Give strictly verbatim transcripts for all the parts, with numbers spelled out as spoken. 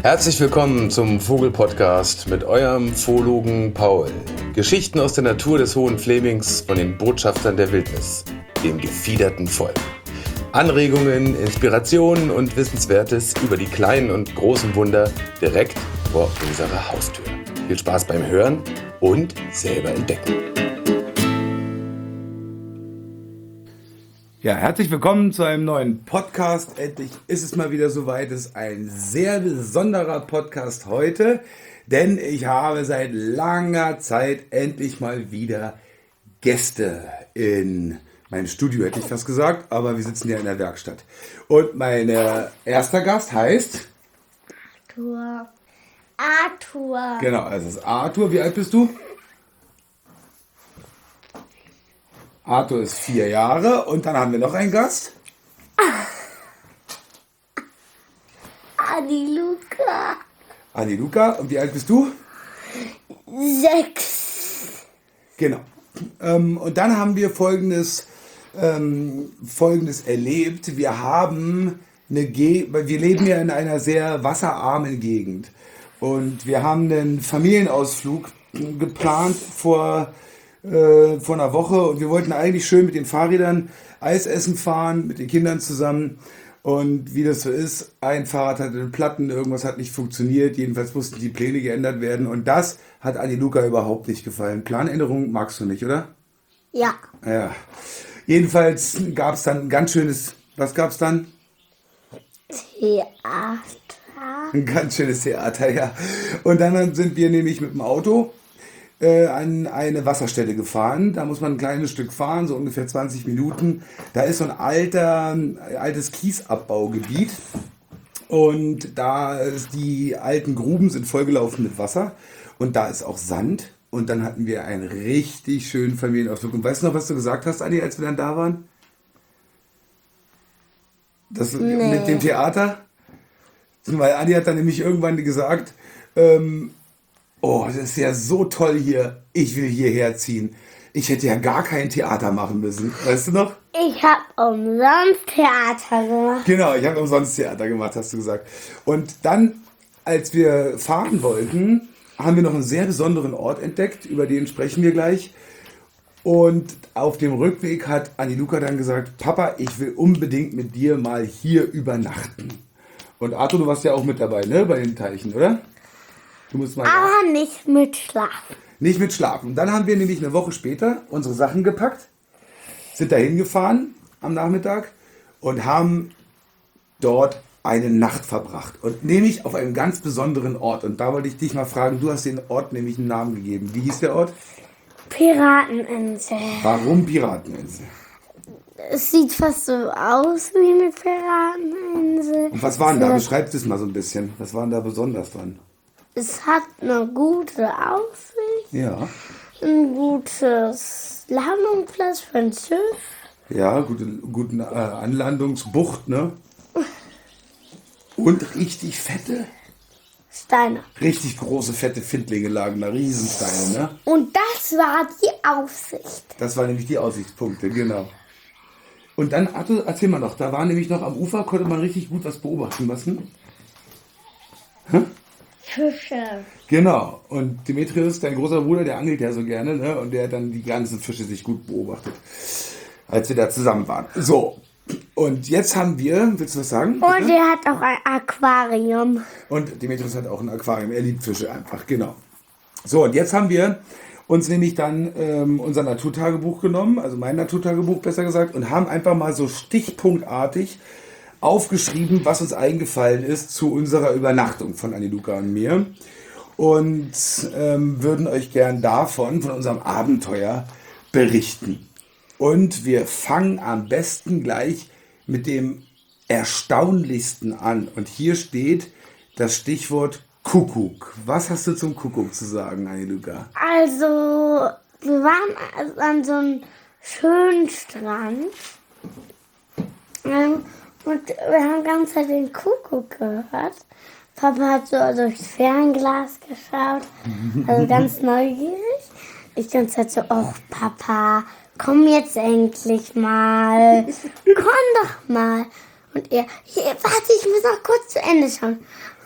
Herzlich willkommen zum Vogel-Podcast mit eurem Zoologen Paul. Geschichten aus der Natur des Hohen Flemings von den Botschaftern der Wildnis, dem gefiederten Volk. Anregungen, Inspirationen und Wissenswertes über die kleinen und großen Wunder direkt vor unserer Haustür. Viel Spaß beim Hören und selber entdecken. Ja, herzlich willkommen zu einem neuen Podcast. Endlich ist es mal wieder soweit. Es ist ein sehr besonderer Podcast heute, denn ich habe seit langer Zeit endlich mal wieder Gäste in meinem Studio, hätte ich fast gesagt, aber wir sitzen ja in der Werkstatt. Und mein erster Gast heißt? Arthur. Arthur. Genau, also es ist Arthur. Wie alt bist du? Arthur ist vier Jahre und dann haben wir noch einen Gast. Aniluka. Aniluka. Und wie alt bist du? Sechs. Genau. Ähm, und dann haben wir Folgendes, ähm, Folgendes erlebt. Wir haben eine Ge- wir leben ja in einer sehr wasserarmen Gegend. Und wir haben einen Familienausflug geplant vor Äh, vor einer Woche und wir wollten eigentlich schön mit den Fahrrädern Eis essen fahren, mit den Kindern zusammen. Und wie das so ist, ein Fahrrad hatte Platten, irgendwas hat nicht funktioniert. Jedenfalls mussten die Pläne geändert werden. Und das hat Aniluka überhaupt nicht gefallen. Planänderung magst du nicht, oder? Ja. Ja. Jedenfalls gab es dann ein ganz schönes, was gab es dann? Theater. Ein ganz schönes Theater, ja. Und dann sind wir nämlich mit dem Auto äh, an eine Wasserstelle gefahren. Da muss man ein kleines Stück fahren, so ungefähr zwanzig Minuten. Da ist so ein alter, altes Kiesabbaugebiet. Und da ist die alten Gruben sind vollgelaufen mit Wasser. Und da ist auch Sand. Und dann hatten wir einen richtig schönen Familienausflug. Und weißt du noch, was du gesagt hast, Adi, als wir dann da waren? Das Nee. mit dem Theater? Weil Adi hat dann nämlich irgendwann gesagt, ähm, oh, das ist ja so toll hier, ich will hierher ziehen. Ich hätte ja gar kein Theater machen müssen, weißt du noch? Ich habe umsonst Theater gemacht. Genau, ich habe umsonst Theater gemacht, hast du gesagt. Und dann, als wir fahren wollten, haben wir noch einen sehr besonderen Ort entdeckt, über den sprechen wir gleich. Und auf dem Rückweg hat Aniluka dann gesagt, Papa, ich will unbedingt mit dir mal hier übernachten. Und Arthur, du warst ja auch mit dabei, ne, bei den Teichen, oder? Du musst mal Aber nicht mit Schlafen. nicht mit Schlafen. Und dann haben wir nämlich eine Woche später unsere Sachen gepackt, sind dahin gefahren am Nachmittag und haben dort eine Nacht verbracht. Und nämlich auf einem ganz besonderen Ort. Und da wollte ich dich mal fragen, du hast den Ort nämlich einen Namen gegeben. Wie hieß der Ort? Pirateninsel. Warum Pirateninsel? Es sieht fast so aus wie eine Pirateninsel. Und was war denn da? Beschreib es mal so ein bisschen. Was war denn da besonders dran? Es hat eine gute Aussicht, Ja, ein gutes Landungsplatz für ein Schiff. ja, gute, guten äh, Anlandungsbucht, ne? Und richtig fette, Steine. richtig große, fette Findlinge lagen da, Riesensteine, ne? Und das war die Aussicht. Das waren nämlich die Aussichtspunkte, genau. Und dann, Arthur, erzähl mal noch, da war nämlich noch am Ufer, konnte man richtig gut was beobachten lassen. Fische. Genau, und Demetrius, dein großer Bruder, der angelt ja so gerne, ne? Und der hat dann die ganzen Fische sich gut beobachtet, als wir da zusammen waren. So, und jetzt haben wir, willst du was sagen? Und Bitte? er hat auch ein Aquarium. Und Demetrius hat auch ein Aquarium, er liebt Fische einfach, genau. So, und jetzt haben wir uns nämlich dann ähm, unser Naturtagebuch genommen, also mein Naturtagebuch besser gesagt, und haben einfach mal so stichpunktartig aufgeschrieben, was uns eingefallen ist zu unserer Übernachtung von Aniluka und mir. Und ähm, würden euch gern davon, von unserem Abenteuer berichten. Und wir fangen am besten gleich mit dem Erstaunlichsten an. Und hier steht das Stichwort Kuckuck. Was hast du zum Kuckuck zu sagen, Aniluka? Also, wir waren an so einem schönen Strand. Ähm, Und wir haben die ganze Zeit den Kuckuck gehört. Papa hat so durchs Fernglas geschaut, also ganz neugierig. Ich die ganze Zeit so, oh Papa, komm jetzt endlich mal, komm doch mal. Und er, hier, warte, ich muss noch kurz zu Ende schauen.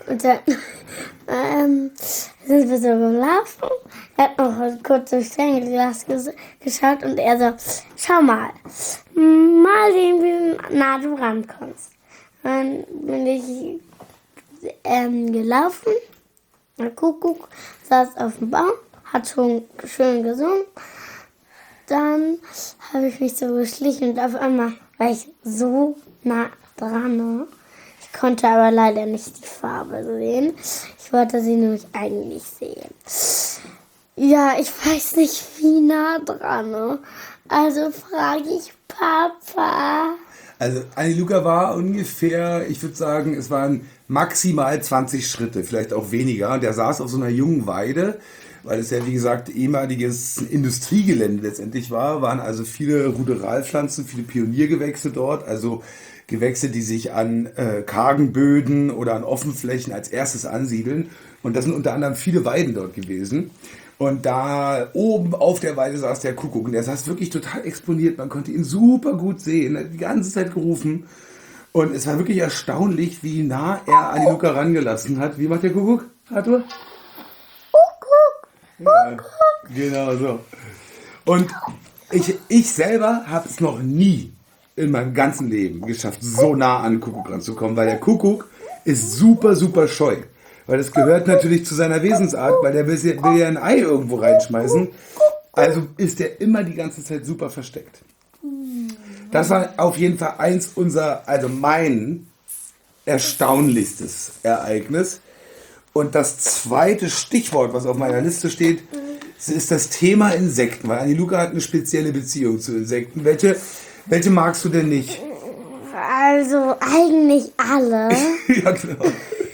Und dann ähm, sind wir so gelaufen. Er hat noch kurz durchs Fernglas ges- geschaut und er so, schau mal, mal sehen, wie nah du rankommst. Dann bin ich ähm, gelaufen. Der Kuckuck saß auf dem Baum, hat schon schön gesungen. Dann habe ich mich so geschlichen und auf einmal war ich so nah dran. Ne? Ich konnte aber leider nicht die Farbe sehen. Ich wollte sie nämlich eigentlich sehen. Ja, ich weiß nicht, wie nah dran. Ne? Also frage ich Papa. Also Anni-Luca war ungefähr, ich würde sagen, es waren maximal zwanzig Schritte, vielleicht auch weniger. Der saß auf so einer jungen Weide, weil es ja wie gesagt ehemaliges Industriegelände letztendlich war, waren also viele Ruderalpflanzen, viele Pioniergewächse dort, also Gewächse, die sich an äh, kargen Böden oder an Offenflächen als erstes ansiedeln. Und das sind unter anderem viele Weiden dort gewesen. Und da oben auf der Weide saß der Kuckuck und der saß wirklich total exponiert. Man konnte ihn super gut sehen, er hat die ganze Zeit gerufen. Und es war wirklich erstaunlich, wie nah er Anni-Luca rangelassen hat. Wie macht der Kuckuck, Arthur? Kuckuck! Ja, genau so. Und ich, ich selber habe es noch nie in meinem ganzen Leben geschafft, so nah an den Kuckuck ranzukommen, weil der Kuckuck ist super, super scheu. Weil das gehört natürlich zu seiner Wesensart, weil der will, will ja ein Ei irgendwo reinschmeißen. Also ist der immer die ganze Zeit super versteckt. Das war auf jeden Fall eins unserer, also mein erstaunlichstes Ereignis. Und das zweite Stichwort, was auf meiner Liste steht, ist das Thema Insekten. Weil Anni-Luca hat eine spezielle Beziehung zu Insekten. Welche, welche magst du denn nicht? Also eigentlich alle. Ja, genau.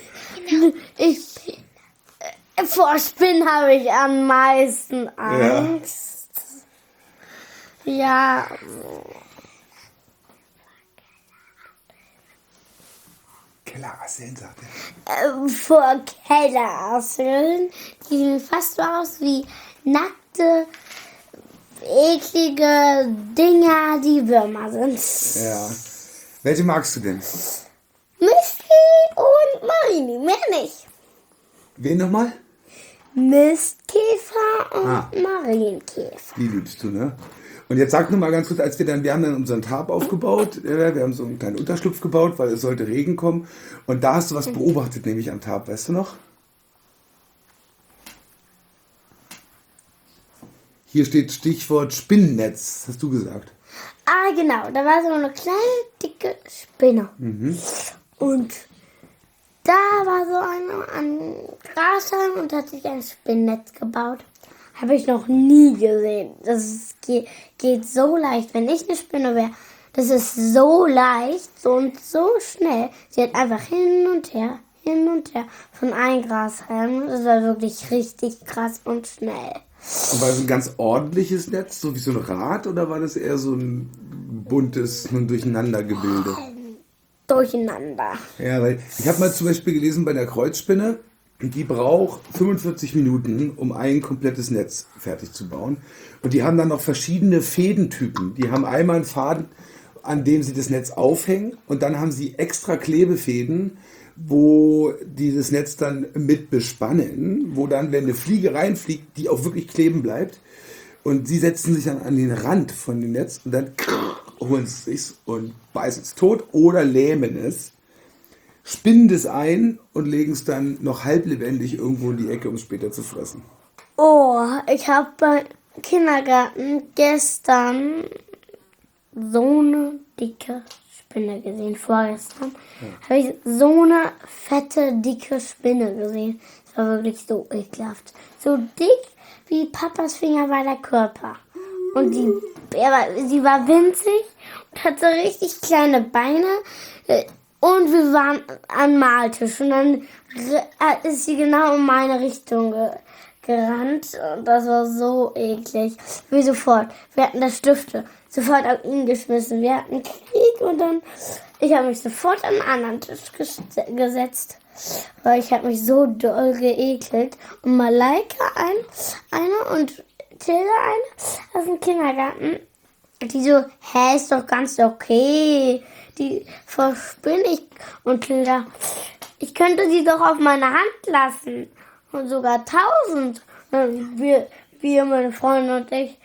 Ich, äh, vor Spinnen habe ich am meisten Angst. Ja. ja. Kellerasseln, sagt er. Äh, vor Kellerasseln. Die sehen fast so aus wie nackte, eklige Dinger, die Würmer sind. Ja. Welche magst du denn? Misty und Marini, mehr nicht. Wen nochmal? Mistkäfer und Ah. Marienkäfer. Die liebst du, ne? Und jetzt sag nur mal ganz kurz, als wir dann, wir haben dann unseren Tarp aufgebaut, äh, wir haben so einen kleinen Unterschlupf gebaut, weil es sollte Regen kommen. Und da hast du was beobachtet, nämlich am Tarp, weißt du noch? Hier steht Stichwort Spinnennetz, hast du gesagt. Ah, genau. Da war so eine kleine, dicke Spinne. Mhm. Und da war so eine an Grashalm und hat sich ein Spinnnetz gebaut. Habe ich noch nie gesehen. Das ist, geht, geht so leicht. Wenn ich eine Spinne wäre, das ist so leicht und so schnell. Sie hat einfach hin und her, hin und her von einem Grashalm. Das war wirklich richtig krass und schnell. Und war das ein ganz ordentliches Netz, so wie so ein Rad, oder war das eher so ein buntes, ein Durcheinandergebilde? Durcheinander. Ja, weil ich habe mal zum Beispiel gelesen bei der Kreuzspinne, die braucht fünfundvierzig Minuten, um ein komplettes Netz fertig zu bauen. Und die haben dann noch verschiedene Fädentypen. Die haben einmal einen Faden, an dem sie das Netz aufhängen, und dann haben sie extra Klebefäden, wo dieses Netz dann mit bespannen, wo dann, wenn eine Fliege reinfliegt, die auch wirklich kleben bleibt. Und sie setzen sich dann an den Rand von dem Netz und dann holen sie es sich und beißen es tot oder lähmen es, spinnen es ein und legen es dann noch halblebendig irgendwo in die Ecke, um es später zu fressen. Oh, ich habe beim Kindergarten gestern so eine dicke Spinne gesehen. Vorgestern ja. habe ich so eine fette, dicke Spinne gesehen. Das war wirklich so ekelhaft. So dick wie Papas Finger war der Körper. Und die, er war, sie war winzig und hatte richtig kleine Beine. Und wir waren am Maltisch. Und dann ist sie genau in meine Richtung ge gerannt. Und das war so eklig. Wie sofort. Wir hatten da Stifte. Sofort auf ihn geschmissen. Wir hatten Krieg und dann... Ich habe mich sofort an einen anderen Tisch ges gesetzt. Weil ich habe mich so doll geekelt. Und Malaika ein, eine und Tilda eine aus dem Kindergarten. Die so, hä, ist doch ganz okay. Die verspinne ich. Und Tilda, ich könnte sie doch auf meine Hand lassen. Und sogar tausend. Und wir, wir, meine Freunde und ich.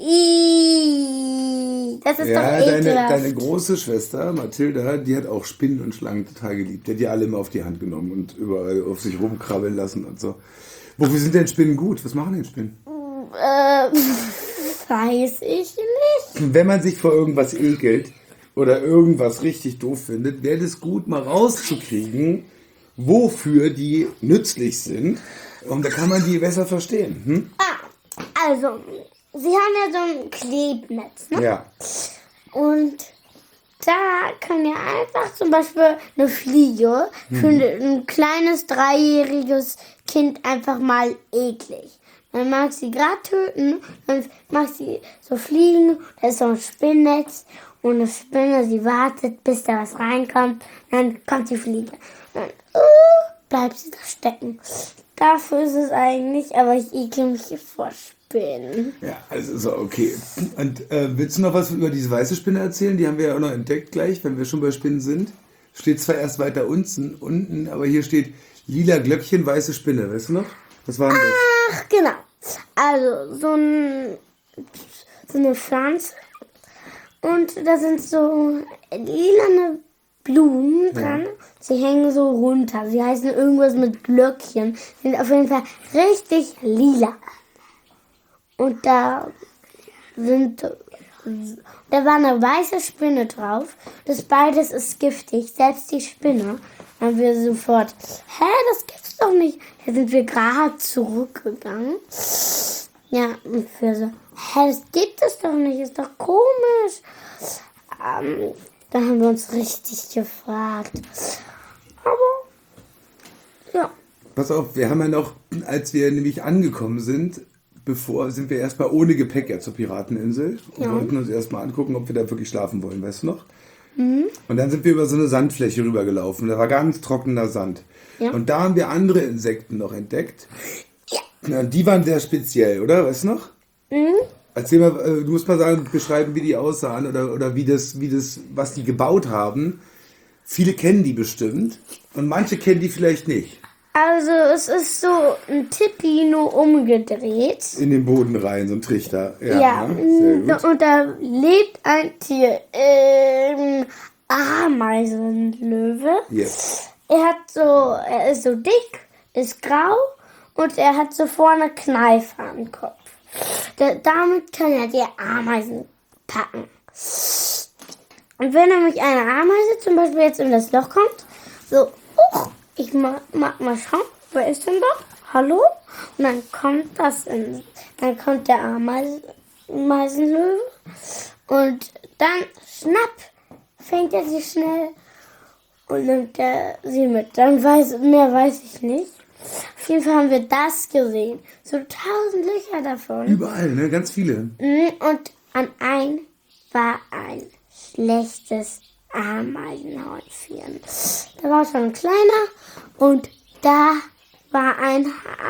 Iiii, das ist Ja, doch deine, ekelhaft. deine große Schwester, Mathilda, die hat auch Spinnen und Schlangen total geliebt. Die hat die alle immer auf die Hand genommen und überall auf sich rumkrabbeln lassen und so. Wofür sind denn Spinnen gut? Was machen denn Spinnen? Äh, weiß ich nicht. Wenn man sich vor irgendwas ekelt oder irgendwas richtig doof findet, wäre es gut, mal rauszukriegen, wofür die nützlich sind. Und da kann man die besser verstehen. Hm? Ah, also, sie haben ja so ein Klebnetz, ne? Ja. Und da kann ja einfach zum Beispiel eine Fliege für ein, ein kleines dreijähriges Kind einfach mal eklig. Dann mag sie gerade töten, dann mag sie so fliegen, da ist so ein Spinnennetz und eine Spinne, sie wartet, bis da was reinkommt, dann kommt die Fliege. Dann uh, bleibt sie da stecken. Dafür ist es eigentlich, aber ich ekel mich hier vor Spinnen. Ja, also so, okay. Und äh, willst du noch was über diese weiße Spinne erzählen? Die haben wir ja auch noch entdeckt gleich, wenn wir schon bei Spinnen sind. Steht zwar erst weiter unten, unten, aber hier steht lila Glöckchen, weiße Spinne. Weißt du noch? Was war denn das? Ach, genau. Also, so, ein, so eine Pflanze. Und da sind so lilane Blumen dran. Ja. Sie hängen so runter. Sie heißen irgendwas mit Glöckchen. Sind auf jeden Fall richtig lila. Und da sind, da war eine weiße Spinne drauf. Das beides ist giftig, selbst die Spinne. Dann haben wir sofort, hä, das gibt's doch nicht. Da sind wir gerade zurückgegangen. Ja, und wir so, hä, das gibt es doch nicht, ist doch komisch. Ähm, da haben wir uns richtig gefragt. Aber, ja. Pass auf, wir haben ja noch, als wir nämlich angekommen sind, bevor sind wir erstmal ohne Gepäck ja zur Pirateninsel und Ja. wollten uns erstmal angucken, ob wir da wirklich schlafen wollen, weißt du noch? Mhm. Und dann sind wir über so eine Sandfläche rübergelaufen. Da war ganz trockener Sand. Ja. Und da haben wir andere Insekten noch entdeckt. Ja. Na, die waren sehr speziell, oder? Weißt du noch? Mhm. Erzähl mal, äh, du musst mal sagen, beschreiben, wie die aussahen oder, oder wie das, wie das, was die gebaut haben. Viele kennen die bestimmt und manche kennen die vielleicht nicht. Also es ist so ein Tippi nur umgedreht. In den Boden rein, so ein Trichter. Ja, Ja, sehr gut. und da lebt ein Tier, ähm, Ameisenlöwe. Yes. Er hat so, er ist so dick, ist grau und er hat so vorne Kneifer am Kopf. Da, damit kann er die Ameisen packen. Und wenn nämlich eine Ameise zum Beispiel jetzt in das Loch kommt, so, uch, ich mag, mag mal schauen, wer ist denn da? Hallo? Und dann kommt das in, dann kommt der Ameisen, Ameisenlöwe und dann schnapp, fängt er sie schnell und nimmt er sie mit. Dann weiß, mehr weiß ich nicht. Auf jeden Fall haben wir das gesehen. So tausend Löcher davon. Überall, ne? Ganz viele. Und an ein war ein schlechtes Ameisenhäufchen. Da war schon ein kleiner und da war ein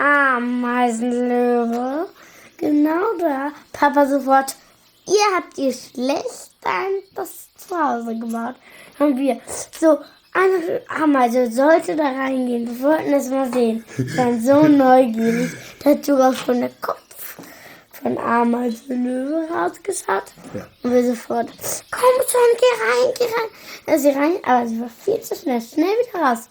Ameisenlöwe. Genau da. Papa sofort, ihr habt ihr schlecht das zu Hause gebaut. Haben wir so, eine Ameise sollte da reingehen. Wir wollten es mal sehen. Wir waren so neugierig. Da hat sogar schon der Kopf von Ameisenlöwe rausgeschaut. Ja. Und wir sofort, komm schon, geh rein, geh rein. Da ist sie rein, aber sie war viel zu schnell. Schnell wieder raus.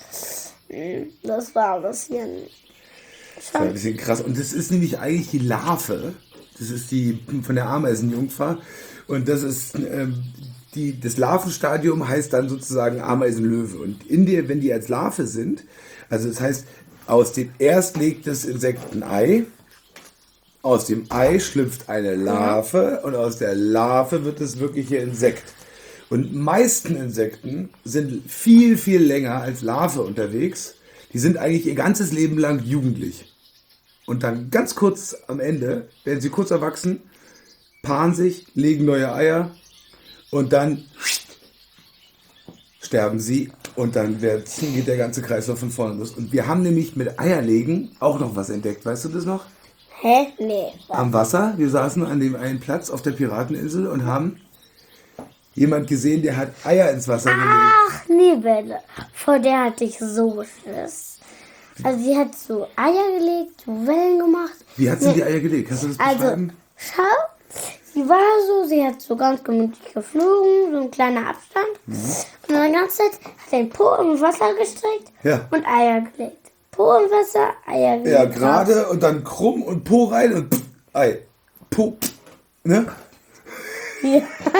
Das war ein bisschen... Das war ein bisschen krass. Und das ist nämlich eigentlich die Larve. Das ist die von der Ameisenjungfer. Und das ist ähm, die, das Larvenstadium heißt dann sozusagen Ameisenlöwe. Und in der, wenn die als Larve sind, also das heißt, aus dem erst legt das Insekt ein Ei, aus dem Ei schlüpft eine Larve und aus der Larve wird das wirkliche Insekt. Und meisten Insekten sind viel, viel länger als Larve unterwegs. Die sind eigentlich ihr ganzes Leben lang jugendlich. Und dann ganz kurz am Ende werden sie kurz erwachsen, paaren sich, legen neue Eier und dann sterben sie und dann wird, geht der ganze Kreislauf von vorne los. Und wir haben nämlich mit Eierlegen auch noch was entdeckt. Weißt du das noch? Hä? Nee. Am Wasser. Wir saßen an dem einen Platz auf der Pirateninsel und haben jemand gesehen, der hat Eier ins Wasser gelegt. Ach, Nebelle. Vor der hatte ich so Schiss. Also sie hat so Eier gelegt, so Wellen gemacht. Wie hat sie Nee. die Eier gelegt? Kannst du das Also, beschreiben? schau, sie war so, sie hat so ganz gemütlich geflogen, so ein kleiner Abstand. Mhm. Und dann die ganze Zeit hat er den Po im Wasser gestreckt Ja. und Eier gelegt. Po im Wasser, Eier gelegt. Ja, gerade und dann krumm und Po rein und pff, Ei. Po. Ne? Ja.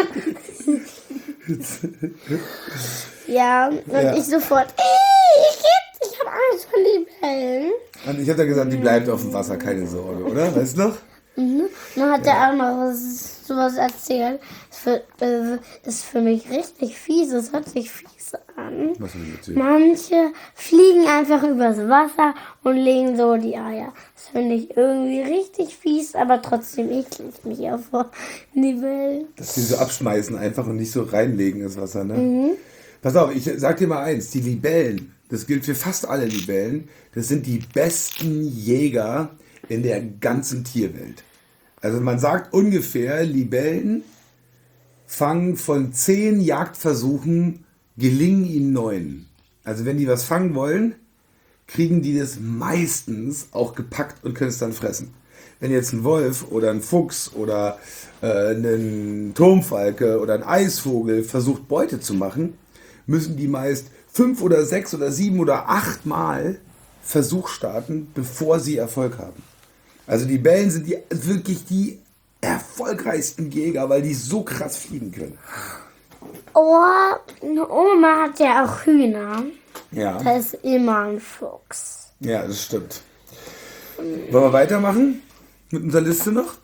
Ja, und Ja. ich sofort, ey, ich geb, ich hab Angst vor Libellen. Und ich hab dann gesagt, die bleibt auf dem Wasser, keine Sorge, oder? Weißt du noch? Mhm. Dann hat er auch noch was, sowas erzählt. Das für, äh, ist für mich richtig fies, das hört sich fies an. Was will ich erzählen? Manche fliegen einfach übers Wasser und legen so die Eier. Das finde ich irgendwie richtig fies, aber trotzdem ekle ich mich ja vor Libellen. Dass die so abschmeißen einfach und nicht so reinlegen ins Wasser, ne? Pass auf, ich sag dir mal eins, die Libellen, das gilt für fast alle Libellen, das sind die besten Jäger in der ganzen Tierwelt. Also man sagt ungefähr, Libellen fangen von zehn Jagdversuchen, gelingen ihnen neun. Also wenn die was fangen wollen, kriegen die das meistens auch gepackt und können es dann fressen. Wenn jetzt ein Wolf oder ein Fuchs oder äh, ein Turmfalke oder ein Eisvogel versucht Beute zu machen, müssen die meist fünf oder sechs oder sieben oder acht Mal Versuch starten, bevor sie Erfolg haben. Also die Libellen sind die, wirklich die erfolgreichsten Jäger, weil die so krass fliegen können. Oh, eine Oma hat ja auch Hühner. Ja, Da ist immer ein Fuchs. ja, das stimmt. Wollen wir weitermachen mit unserer Liste noch?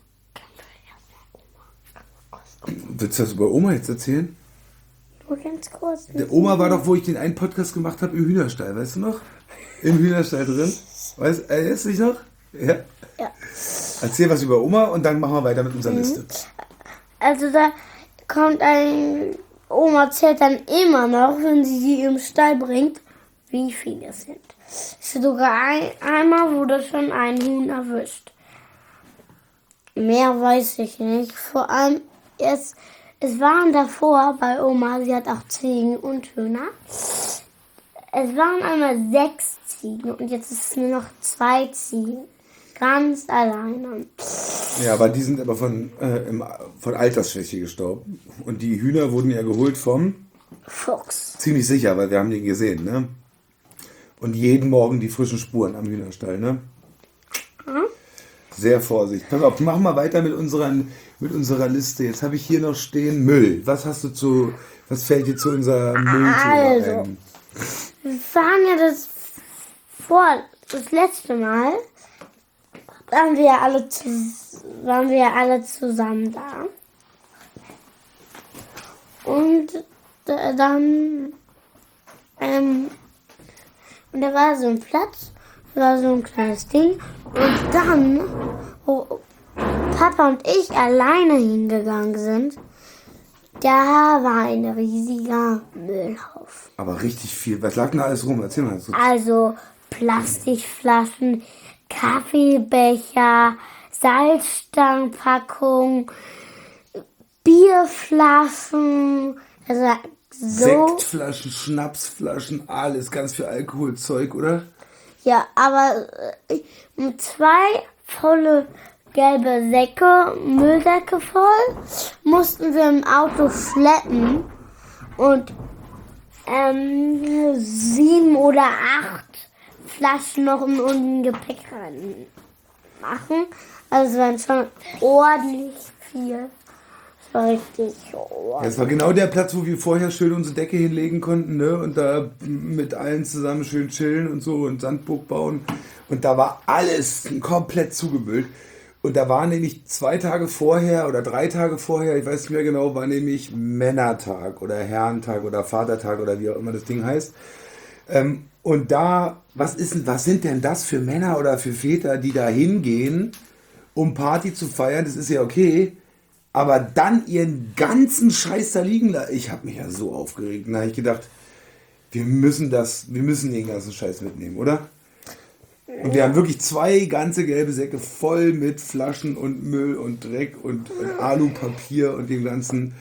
Willst du das über Oma jetzt erzählen? Nur ganz kurz. Der Oma war doch, wo ich den einen Podcast gemacht habe, im Hühnerstall, weißt du noch? Im Hühnerstall drin. Weißt, erinnerst du dich noch? Ja. Ja. Erzähl was über Oma und dann machen wir weiter mit unserer Liste. Also da kommt ein... Oma zählt dann immer noch, wenn sie die im Stall bringt, wie viele es sind. Sogar ein, einmal wurde schon ein Huhn erwischt. Mehr weiß ich nicht. Vor allem, es, es waren davor bei Oma, sie hat auch Ziegen und Hühner. Es waren einmal sechs Ziegen und jetzt ist es nur noch zwei Ziegen. Ganz alleine. Ja, aber die sind aber von, äh, im, von Altersschwäche gestorben. Und die Hühner wurden ja geholt vom, Fuchs. ziemlich sicher, weil wir haben den gesehen, ne? Und jeden Morgen die frischen Spuren am Hühnerstall, ne? Mhm. Sehr vorsichtig. Pass auf, machen wir weiter mit, unseren, mit unserer Liste. Jetzt habe ich hier noch stehen Müll. Was hast du zu, was fällt dir zu unserer Müllthema Also. ein? Wir waren ja das vor, das letzte Mal, waren wir ja alle, zu, waren wir ja alle zusammen da. Und da, dann, ähm, und da war so ein Platz, da war so ein kleines Ding. Und dann, wo Papa und ich alleine hingegangen sind, da war ein riesiger Müllhaufen. Aber richtig viel. Was lag denn da alles rum? Erzähl mal. So. Also Plastikflaschen, Kaffeebecher, Salzstangenpackung, Bierflaschen, also so. Sektflaschen, Schnapsflaschen, alles, ganz viel Alkoholzeug, oder? Ja, aber äh, mit zwei volle gelbe Säcke, Müllsäcke voll, mussten wir im Auto schleppen und ähm, sieben oder acht Flaschen noch in unseren Gepäck rein machen. Also es waren schon ordentlich viel. Das war richtig ordentlich. Das war genau der Platz, wo wir vorher schön unsere Decke hinlegen konnten, ne? Und da mit allen zusammen schön chillen und so und Sandburg bauen. Und da war alles komplett zugemüllt. Und da war nämlich zwei Tage vorher oder drei Tage vorher, ich weiß nicht mehr genau, war nämlich Männertag oder Herrentag oder Vatertag oder wie auch immer das Ding heißt. Ähm, und da, was ist denn, was sind denn das für Männer oder für Väter, die da hingehen, um Party zu feiern? Das ist ja okay. Aber dann ihren ganzen Scheiß da liegen lassen. Ich habe mich ja so aufgeregt. Da habe ich gedacht, wir müssen das, wir müssen den ganzen Scheiß mitnehmen, oder? Und wir haben wirklich zwei ganze gelbe Säcke voll mit Flaschen und Müll und Dreck und, und Alupapier und dem ganzen.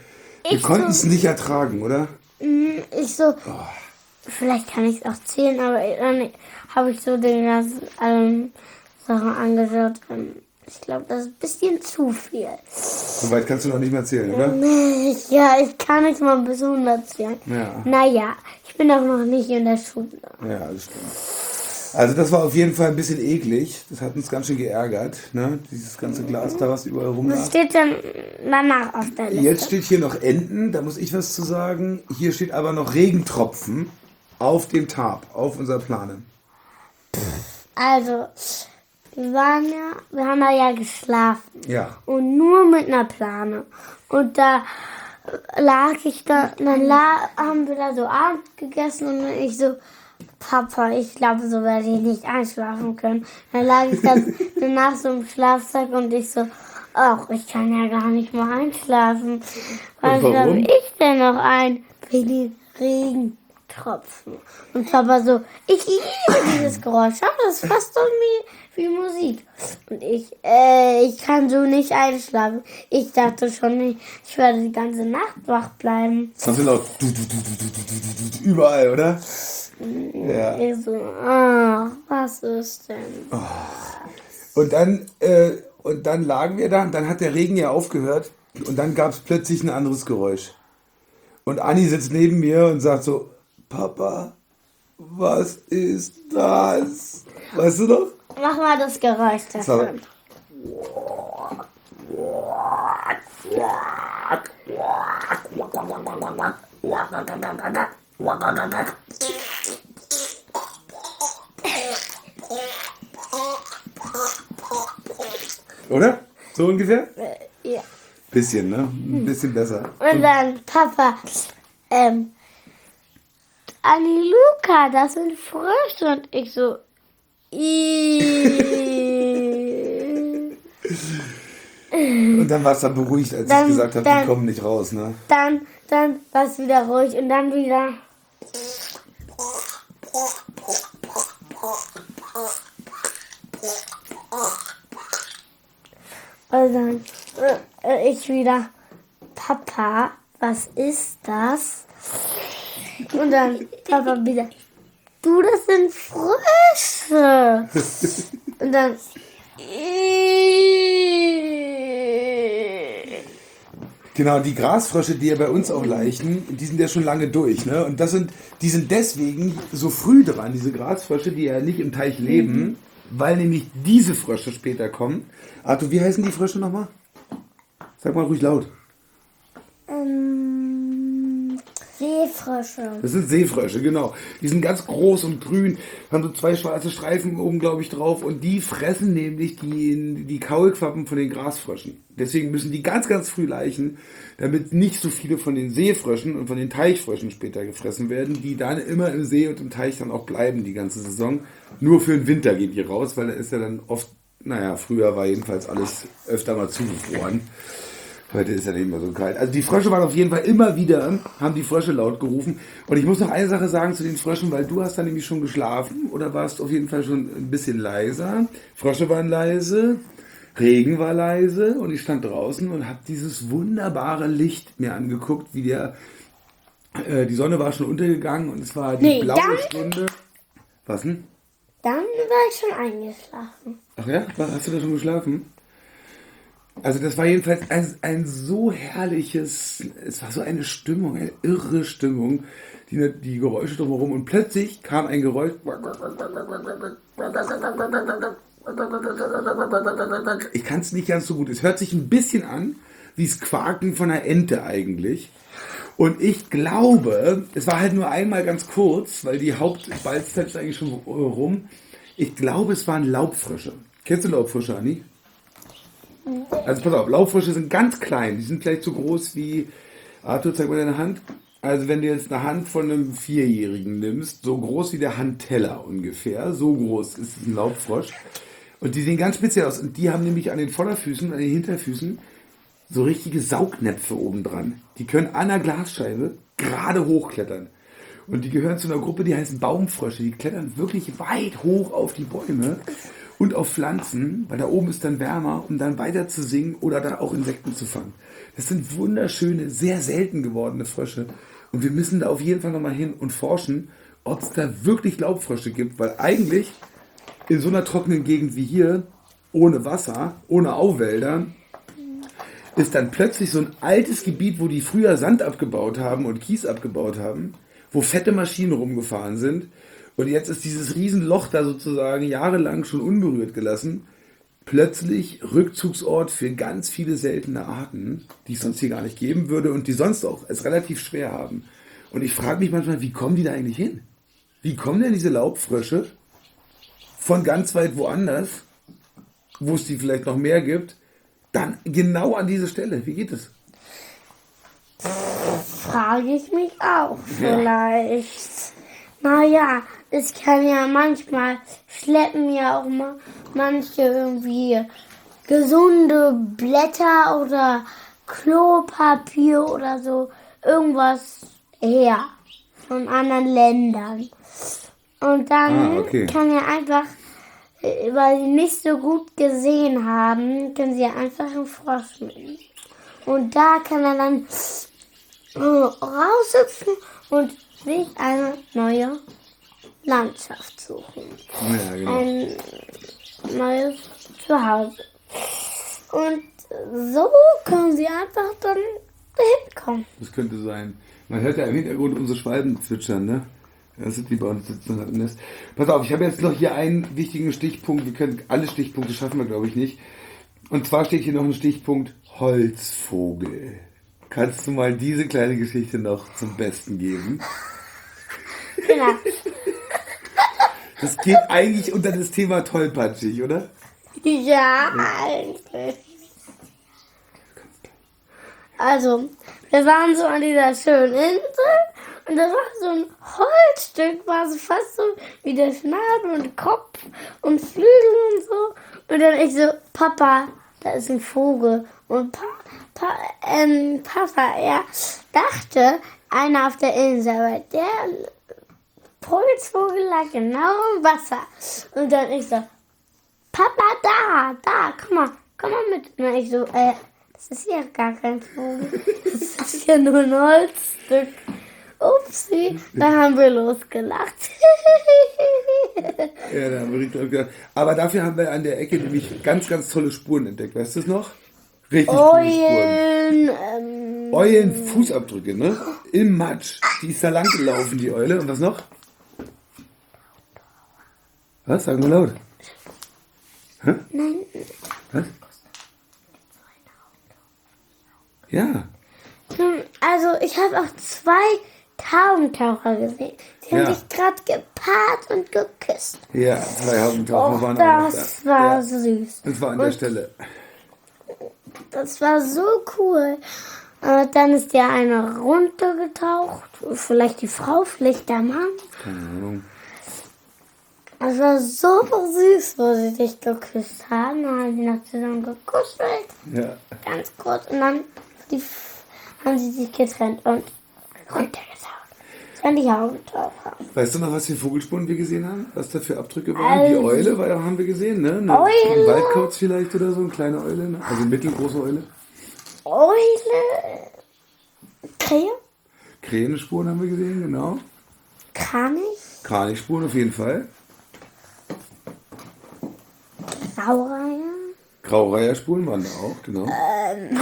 Wir ich konnten es so, nicht ertragen, oder? ich so, vielleicht kann ich es auch zählen, aber dann habe ich so den ganzen ähm, Sachen angeschaut. Ähm, ich glaube, das ist ein bisschen zu viel. So weit kannst du noch nicht mehr zählen, oder? Ja, ich kann nicht mal bis hundert zählen. Ja. Naja, ich bin auch noch nicht in der Schule. Ja, das stimmt. Also das war auf jeden Fall ein bisschen eklig. Das hat uns ganz schön geärgert, ne? Dieses ganze Glas da, was überall Was rumlag. steht denn danach auf der Liste? Jetzt steht hier noch Enten, da muss ich was zu sagen. Hier steht aber noch Regentropfen auf dem Tarp, auf unserer Plane. Also, wir waren ja, wir haben da ja geschlafen. Ja. Und nur mit einer Plane. Und da lag ich da, dann la, haben wir da so Abend gegessen und dann ich so, Papa, ich glaube, so werde ich nicht einschlafen können. Dann lag ich da danach so im Schlafsack und ich so, ach, ich kann ja gar nicht mal einschlafen. Was warum? schlafe ich denn noch ein? Wegen den Regentropfen. Und Papa so, ich liebe dieses Geräusch. Schau, das ist fast so wie, wie Musik. Und ich, äh, ich kann so nicht einschlafen. Ich dachte schon nicht, ich werde die ganze Nacht wach bleiben. Das sind auch du, du, du, du, du, du, du, überall, oder? Ja. Ich so, ach, was ist denn? Und dann, äh, und dann lagen wir da und dann hat der Regen ja aufgehört und dann gab es plötzlich ein anderes Geräusch. Und Anni sitzt neben mir und sagt so, Papa, was ist das? Weißt du noch? Mach mal das Geräusch davon. Oder? So ungefähr? Äh, ja. Bisschen, ne? Ein bisschen besser. Und dann, Papa, ähm, Anni Luca, das sind Frösche. Und ich so, Ih. Und dann war es dann beruhigt, als Dann- ich gesagt habe, dann- die kommen nicht raus, ne? Dann, dann war es wieder ruhig und dann wieder. Und dann äh, ich wieder, Papa, was ist das? Und dann Papa wieder, du, das sind Frösche. Und dann, Genau, die Grasfrösche, die ja bei uns auch laichen, die sind ja schon lange durch, ne? Und das sind, die sind deswegen so früh dran, diese Grasfrösche, die ja nicht im Teich leben, weil nämlich diese Frösche später kommen. Arthur, wie heißen die Frösche nochmal? Sag mal ruhig laut. ähm, Seefrösche. Das sind Seefrösche, genau. Die sind ganz groß und grün, haben so zwei schwarze Streifen oben, glaube ich, drauf. Und die fressen nämlich die, die Kaulquappen von den Grasfröschen. Deswegen müssen die ganz, ganz früh laichen, damit nicht so viele von den Seefröschen und von den Teichfröschen später gefressen werden, die dann immer im See und im Teich dann auch bleiben die ganze Saison. Nur für den Winter gehen die raus, weil da ist ja dann oft, naja, früher war jedenfalls alles öfter mal zugefroren. Heute ist ja nicht mehr so kalt. Also die Frösche waren auf jeden Fall immer wieder, haben die Frösche laut gerufen. Und ich muss noch eine Sache sagen zu den Fröschen, weil du hast da nämlich schon geschlafen oder warst auf jeden Fall schon ein bisschen leiser. Frösche waren leise, Regen war leise und ich stand draußen und habe dieses wunderbare Licht mir angeguckt, wie der, äh, die Sonne war schon untergegangen und es war die Nee, blaue dann- Stunde. Was denn? Dann war ich schon eingeschlafen. Ach ja? Hast du da schon geschlafen? Also das war jedenfalls ein, ein so herrliches, es war so eine Stimmung, eine irre Stimmung, die, die Geräusche drumherum und plötzlich kam ein Geräusch. Ich kann es nicht ganz so gut. Es hört sich ein bisschen an wie das Quaken von einer Ente eigentlich. Und ich glaube, es war halt nur einmal ganz kurz, weil die Hauptbalzzeit ist eigentlich schon rum. Ich glaube, es waren Laubfrösche. Kennst du Laubfrösche, Anni? Also pass auf, Laubfrösche sind ganz klein. Die sind vielleicht so groß wie, Arthur, zeig mal deine Hand. Also wenn du jetzt eine Hand von einem Vierjährigen nimmst, so groß wie der Handteller ungefähr, so groß ist ein Laubfrosch. Und die sehen ganz speziell aus. Und die haben nämlich an den Vorderfüßen, an den Hinterfüßen, so richtige Saugnäpfe oben dran. Die können an der Glasscheibe gerade hochklettern. Und die gehören zu einer Gruppe, die heißen Baumfrösche. Die klettern wirklich weit hoch auf die Bäume. und auf Pflanzen, weil da oben ist dann wärmer, um dann weiter zu singen oder da auch Insekten zu fangen. Das sind wunderschöne, sehr selten gewordene Frösche. Und wir müssen da auf jeden Fall nochmal hin und forschen, ob es da wirklich Laubfrösche gibt, weil eigentlich in so einer trockenen Gegend wie hier, ohne Wasser, ohne Auwälder, ist dann plötzlich so ein altes Gebiet, wo die früher Sand abgebaut haben und Kies abgebaut haben, wo fette Maschinen rumgefahren sind. Und jetzt ist dieses Riesenloch da sozusagen jahrelang schon unberührt gelassen. Plötzlich Rückzugsort für ganz viele seltene Arten, die es sonst hier gar nicht geben würde und die sonst auch es relativ schwer haben. Und ich frage mich manchmal, wie kommen die da eigentlich hin? Wie kommen denn diese Laubfrösche von ganz weit woanders, wo es die vielleicht noch mehr gibt, dann genau an diese Stelle? Wie geht es? Frage ich mich auch vielleicht. Naja, es kann ja manchmal, schleppen ja auch mal manche irgendwie gesunde Blätter oder Klopapier oder so irgendwas her von anderen Ländern. Und dann Ah, okay. kann ja einfach, äh, weil sie nicht so gut gesehen haben, können sie ja einfach einen Frosch nehmen. Und da kann er dann äh, raushüpfen und sich eine neue Landschaft suchen. Ja, genau. Ein neues Zuhause. Und so können sie einfach dann dahin kommen. Das könnte sein. Man hört ja im Hintergrund unsere Schwalben zwitschern, ne? Das sind die bei uns sitzen im Nest. Pass auf, ich habe jetzt noch hier einen wichtigen Stichpunkt. Wir können alle Stichpunkte schaffen wir, glaube ich, nicht. Und zwar steht hier noch ein Stichpunkt Holzvogel. Kannst du mal diese kleine Geschichte noch zum Besten geben? Genau. Das geht eigentlich unter das Thema tollpatschig, oder? Ja, eigentlich. Also, wir waren so an dieser schönen Insel und da war so ein Holzstück, war so fast so wie der Schnabel und Kopf und Flügel und so. Und dann ich so, Papa, da ist ein Vogel. Und pa pa ähm, Papa, er dachte, einer auf der Insel, aber der Holzvogel lag genau im Wasser. Und dann ich so, Papa, da, da, komm mal, komm mal mit. Und dann ich so, äh, das ist ja gar kein Vogel. Das ist ja nur ein Holzstück. Upsi, da haben wir losgelacht. Ja, da haben wir richtig gedacht. Aber dafür haben wir an der Ecke nämlich ganz, ganz tolle Spuren entdeckt. Weißt du es noch? Richtig coole Spuren. Eulen, ähm, Eulenfußabdrücke, ne? Im Matsch. Die ist da lang gelaufen, die Eule. Und was noch? Was? Sagen wir laut. Hä? Nein. Was? Ja. Hm, Also, ich habe auch zwei Taubentaucher gesehen. Die haben Ja. sich gerade gepaart und geküsst. Ja, zwei Haubentaucher Och, waren auch noch das da. war Ja. süß. Das war an der Und Stelle. Das war so cool. Äh, dann ist der eine runtergetaucht. Vielleicht die Frau, vielleicht der Mann. Keine Ahnung. Das war so süß, wo sie sich geküsst haben. Dann haben sie noch zusammen gekuschelt. Ja. Ganz kurz. Und dann die, haben sie sich getrennt und runtergetaucht. Das waren die Haubentaucher. Weißt du noch, was für Vogelspuren wir gesehen haben? Was da für Abdrücke waren? Die Also- Eule war, haben wir gesehen, ne? Eine, Eule. Ein Waldkauz vielleicht oder so, eine kleine Eule, ne? Also eine mittelgroße Eule. Eule. Krähe. Krähenspuren haben wir gesehen, genau. Kranich. Kranichspuren auf jeden Fall. Saureier. Graureiherspuren waren da auch, genau. Ähm.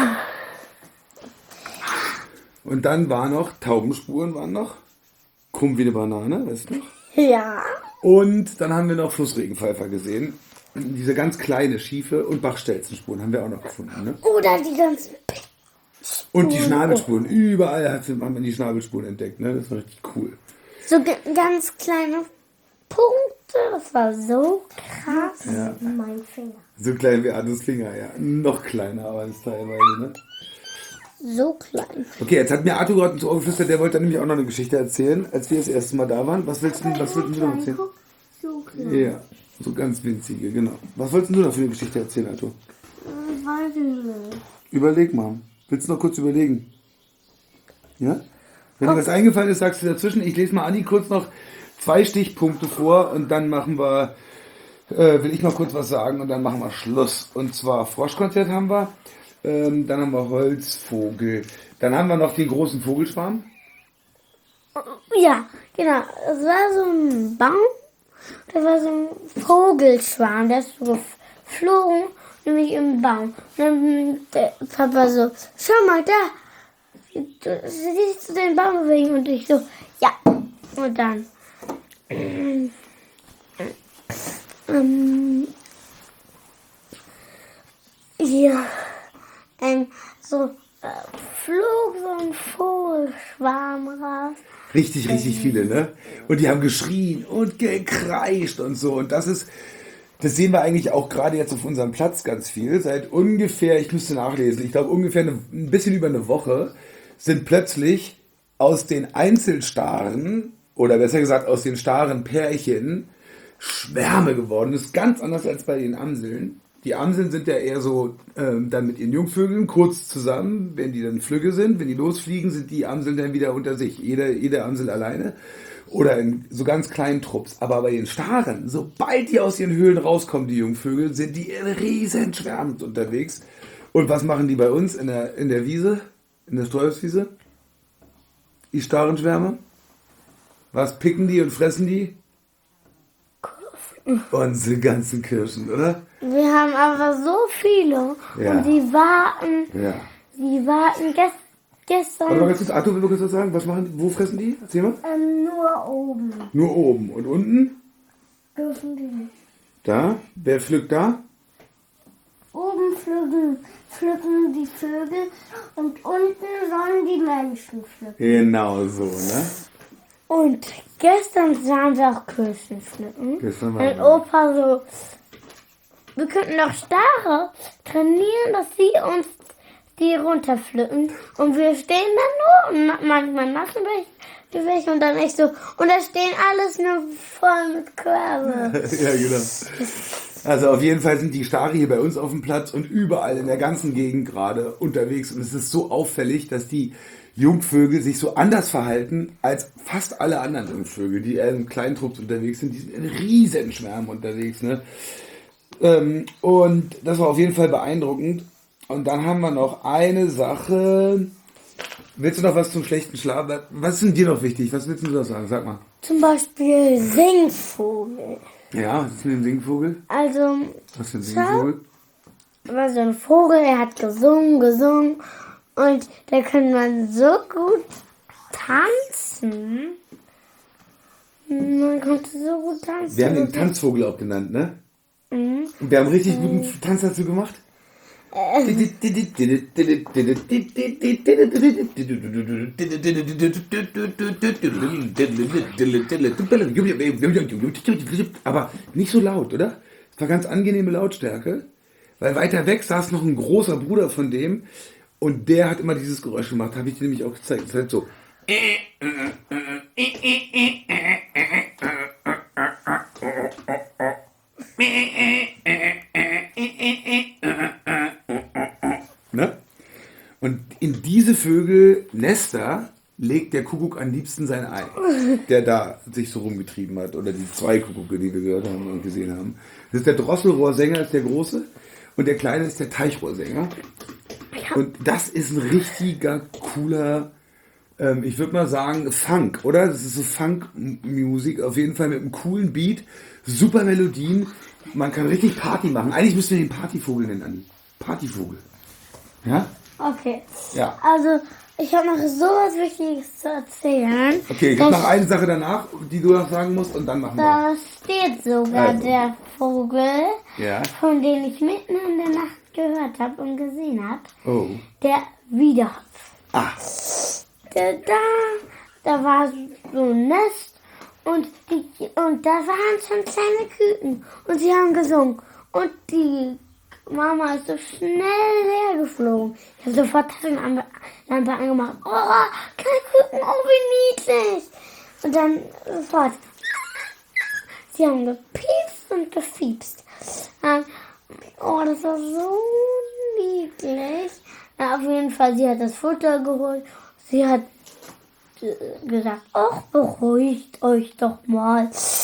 Und dann waren noch, Taubenspuren waren noch. Krumm wie eine Banane, weißt du noch? Ja. Und dann haben wir noch Flussregenpfeifer gesehen. Diese ganz kleine, schiefe und Bachstelzenspuren haben wir auch noch gefunden, ne? Oder die ganzen P Und die Schnabelspuren. Überall hat- haben wir die Schnabelspuren entdeckt, ne? Das war richtig cool. So g- ganz kleine Punkte. Das war so krass. Ja. Mein Finger. So klein wie Adams Finger, ja. Noch kleiner, aber das teilweise, ne? So klein. Okay, jetzt hat mir Arthur gerade ins Ohr geflüstert, der wollte nämlich auch noch eine Geschichte erzählen, als wir das erste Mal da waren. Was willst du, was willst du noch erzählen? So klein. Ja, so ganz winzige, genau. Was wolltest du noch für eine Geschichte erzählen, Arthur? Ich weiß nicht. Überleg mal. Willst du noch kurz überlegen? Ja? Wenn dir was eingefallen ist, sagst du dazwischen. Ich lese mal Anni kurz noch zwei Stichpunkte vor und dann machen wir äh, will ich mal kurz was sagen und dann machen wir Schluss. Und zwar Froschkonzert haben wir, ähm, dann haben wir Holzvogel, dann haben wir noch den großen Vogelschwarm. Ja, genau. Es war so ein Baum, da war so ein Vogelschwarm, der ist so geflogen, nämlich im Baum. Und dann der Papa so, schau mal da, du siehst du den Baum bewegen? Und ich so, ja. Und dann, ähm, ähm, ja, ähm, so äh, flog so ein Vogelschwarm raus. Richtig, richtig viele, ne? Und die haben geschrien und gekreischt und so. Und das ist, das sehen wir eigentlich auch gerade jetzt auf unserem Platz ganz viel. Seit ungefähr, ich müsste nachlesen, ich glaube ungefähr eine, ein bisschen über eine Woche sind plötzlich aus den Einzelstaren, oder besser gesagt aus den starren Pärchen, Schwärme geworden. Das ist ganz anders als bei den Amseln. Die Amseln sind ja eher so ähm, dann mit ihren Jungvögeln kurz zusammen, wenn die dann Flügge sind. Wenn die losfliegen, sind die Amseln dann wieder unter sich. Jede, jede Amsel alleine oder in so ganz kleinen Trupps. Aber bei den Staren, sobald die aus ihren Höhlen rauskommen, die Jungvögel, sind die in riesen Schwärmen unterwegs. Und was machen die bei uns in der, in der Wiese, in der Streuobstwiese? Die starren Schwärme. Was picken die und fressen die? Unsere ganzen Kirschen, oder? Wir haben aber so viele Ja. und die warten, Ja. die warten gest Warte mal gestern ganz kurz, Arthur, will kurz was sagen? Was machen die? Wo fressen die? Erzähl mal. ähm, nur oben. Nur oben. Und unten? Dürfen die nicht. Da? Wer pflückt da? Oben pflücken, pflücken die Vögel und unten sollen die Menschen pflücken. Genau so, ne? Und gestern sahen wir auch Kirschen pflücken. Gestern war Mein wir. Opa so, wir könnten doch Stare trainieren, dass sie uns die runterpflücken. Und wir stehen dann nur und ma- manchmal machen wir welche und dann echt so. Und da stehen alles nur voll mit Körbe. Ja, genau. Also auf jeden Fall sind die Stare hier bei uns auf dem Platz und überall in der ganzen Gegend gerade unterwegs. Und es ist so auffällig, dass die Jungvögel sich so anders verhalten als fast alle anderen Jungvögel, die eher in kleinen Trupps unterwegs sind. Die sind in riesen Schwärmen unterwegs. Ne? Ähm, und das war auf jeden Fall beeindruckend. Und dann haben wir noch eine Sache. Willst du noch was zum schlechten Schlaf? Was ist denn dir noch wichtig? Was willst du noch sagen? Sag mal. Zum Beispiel Singvogel. Ja, was ist mit dem Singvogel? Also, Was für ein Schau. Singvogel? war so ein Vogel, er hat gesungen, gesungen. Und da kann man so gut tanzen. Man konnte so gut tanzen. Wir haben den Tanzvogel auch genannt, ne? Mhm. Und wir haben richtig guten Tanz dazu gemacht. Aber nicht so laut, oder? Es war ganz angenehme Lautstärke, weil weiter weg saß noch ein großer Bruder von dem und der hat immer dieses Geräusch gemacht, habe ich dir nämlich auch gezeigt. Das ist halt so. Ne? Und in diese Vögelnester legt der Kuckuck am liebsten sein Ei, der da sich so rumgetrieben hat. Oder die zwei Kuckucke, die wir gehört haben und gesehen haben. Das ist der Drosselrohrsänger, ist der große. Und der kleine ist der Teichrohrsänger. Und das ist ein richtiger cooler, ähm, ich würde mal sagen, Funk, oder? Das ist so Funk-Musik, auf jeden Fall mit einem coolen Beat, super Melodien. Man kann richtig Party machen. Eigentlich müssten wir den Partyvogel nennen, Andi. Partyvogel. Ja? Okay. Ja. Also, ich habe noch sowas Wichtiges zu erzählen. Okay, ich habe Das- noch eine Sache danach, die du noch sagen musst und dann machen wir. Da steht sogar Also. der Vogel, Ja. von dem ich mitten in der Nacht gehört habe und gesehen habe. Oh. Der Wiedehopf. Ah. Der, da, da war so ein Nest und, die, und da waren schon kleine Küken und sie haben gesungen. Und die Mama ist so schnell hergeflogen. Ich habe sofort Taschenlampe Lampe angemacht. Oh, kleine Küken, oh wie niedlich. Und dann sofort. Sie haben gepiepst und gefiepst. Ähm, Oh, das war so niedlich. Na, auf jeden Fall, sie hat das Futter geholt. Sie hat äh, gesagt, ach, beruhigt euch doch mal.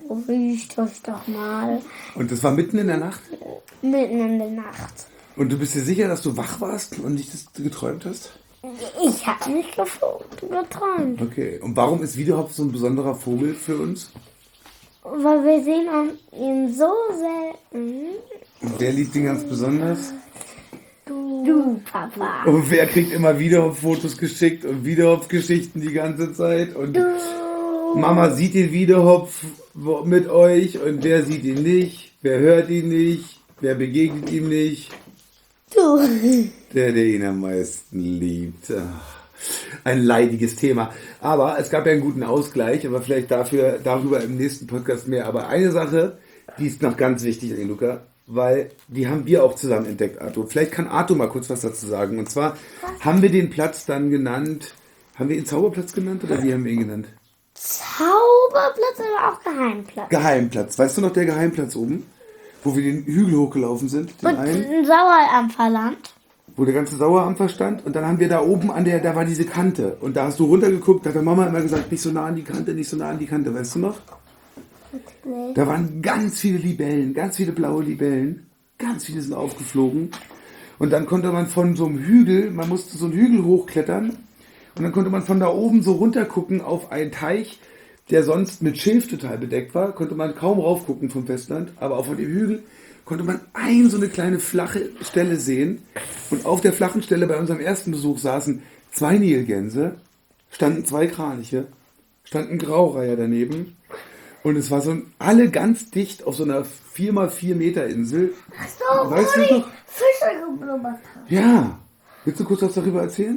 riecht euch doch mal. Und das war mitten in der Nacht? Mitten in der Nacht. Und du bist dir sicher, dass du wach warst und nicht das geträumt hast? Ich habe nicht geträumt. Okay. Und warum ist Wiedehopf so ein besonderer Vogel für uns? Weil wir sehen ihn so selten. Und wer liebt ihn ganz besonders? Du, du Papa. Und wer kriegt immer Wiedehopf-Fotos geschickt und Wiedehopf-Geschichten die ganze Zeit? Und Du. Mama sieht den Wiedehopf mit euch und wer sieht ihn nicht? Wer hört ihn nicht? Wer begegnet ihm nicht? Du. Der, der ihn am meisten liebt. Ach, ein leidiges Thema. Aber es gab ja einen guten Ausgleich, aber vielleicht dafür, darüber im nächsten Podcast mehr. Aber eine Sache, die ist noch ganz wichtig, Luca, weil die haben wir auch zusammen entdeckt, Arthur. Vielleicht kann Arthur mal kurz was dazu sagen. Und zwar haben wir den Platz dann genannt, haben wir ihn Zauberplatz genannt oder wie haben wir ihn genannt? Zauberplatz oder auch Geheimplatz? Geheimplatz. Weißt du noch, der Geheimplatz oben? Wo wir den Hügel hochgelaufen sind? Den Und einen? ein Sauerampferland. Wo der ganze Sauerampfer stand und dann haben wir da oben an der, da war diese Kante und da hast du runtergeguckt, da hat der Mama immer gesagt, nicht so nah an die Kante, nicht so nah an die Kante, weißt du noch? Nee. Da waren ganz viele Libellen, ganz viele blaue Libellen, ganz viele sind aufgeflogen und dann konnte man von so einem Hügel, man musste so einen Hügel hochklettern und dann konnte man von da oben so runter gucken auf einen Teich, der sonst mit Schilf total bedeckt war, konnte man kaum raufgucken vom Festland, aber auch von dem Hügel konnte man ein so eine kleine flache Stelle sehen. Und auf der flachen Stelle bei unserem ersten Besuch saßen zwei Nilgänse, standen zwei Kraniche, standen Graureiher daneben. Und es war so ein, alle ganz dicht auf so einer vier mal vier Meter Insel. So, Weißt wo du die noch? Fische geblubbert haben. Ja. Willst du kurz was darüber erzählen?